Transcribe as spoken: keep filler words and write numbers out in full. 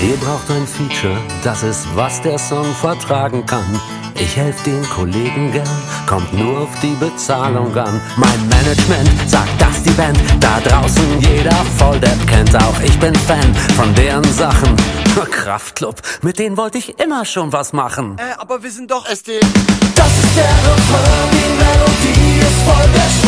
Ihr braucht ein Feature, das ist, was der Song vertragen kann. Ich helf den Kollegen gern, kommt nur auf die Bezahlung an. Mein Management sagt, dass die Band da draußen jeder Volldepp kennt. Auch ich bin Fan von deren Sachen. Kraftklub, mit denen wollte ich immer schon was machen. Äh, aber wir sind doch S D. Das ist der Refrain, die Melodie ist voll der